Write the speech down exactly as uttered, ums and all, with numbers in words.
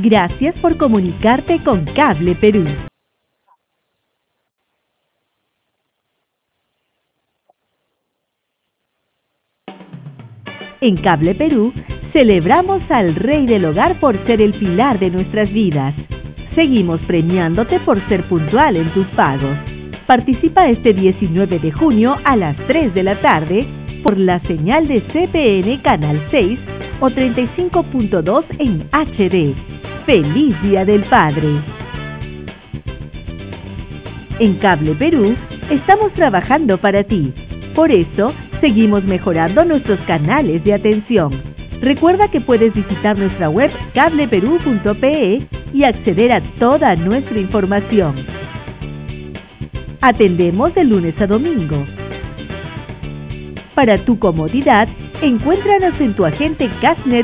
Gracias por comunicarte con Cable Perú. En Cable Perú, celebramos al Rey del Hogar por ser el pilar de nuestras vidas. Seguimos premiándote por ser puntual en tus pagos. Participa este diecinueve de junio a las tres de la tarde por la señal de C P N Canal seis o treinta y cinco punto dos en H D. ¡Feliz Día del Padre! En Cable Perú, estamos trabajando para ti. Por eso, seguimos mejorando nuestros canales de atención. Recuerda que puedes visitar nuestra web cable perú punto pe y acceder a toda nuestra información. Atendemos de lunes a domingo. Para tu comodidad, encuéntranos en tu agente Gasnet